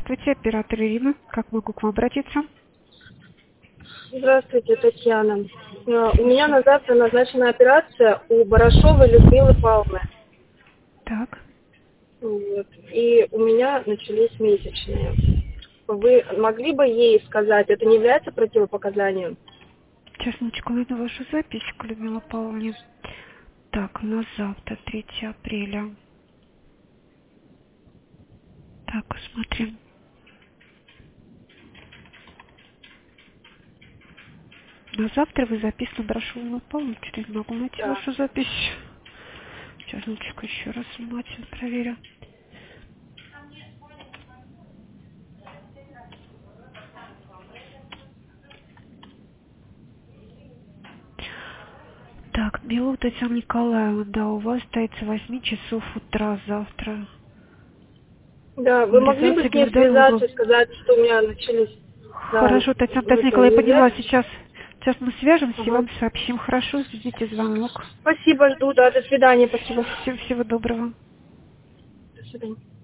Здравствуйте, оператор Ирина. Как могу к вам обратиться? Здравствуйте, Татьяна. У меня на завтра назначена операция у Барашовой Людмилы Павловны. Так. Вот. И у меня начались месячные. Вы могли бы ей сказать, это не является противопоказанием? Сейчас, минуточку, найду вашу запись к Людмиле Павловне. Так, на завтра, 3 апреля. Так, смотрим. На завтра вы записаны Барашову Павловну. Что-то не могу найти Да. вашу запись. Сейчас, минуточку, еще раз внимательно проверю. Так, Белова Татьяна Николаевна, да, у вас стоится 8 часов утра завтра. Да, вы могли бы Мобилизация с ней гемодиализа. связаться и сказать, что у меня начались... Да, Хорошо, Татьяна это Николаевна, я не поняла. является... Сейчас мы свяжемся и Ага. вам сообщим. Хорошо, ждите звонок. Спасибо, жду, да, до свидания, спасибо. Всего доброго. До свидания.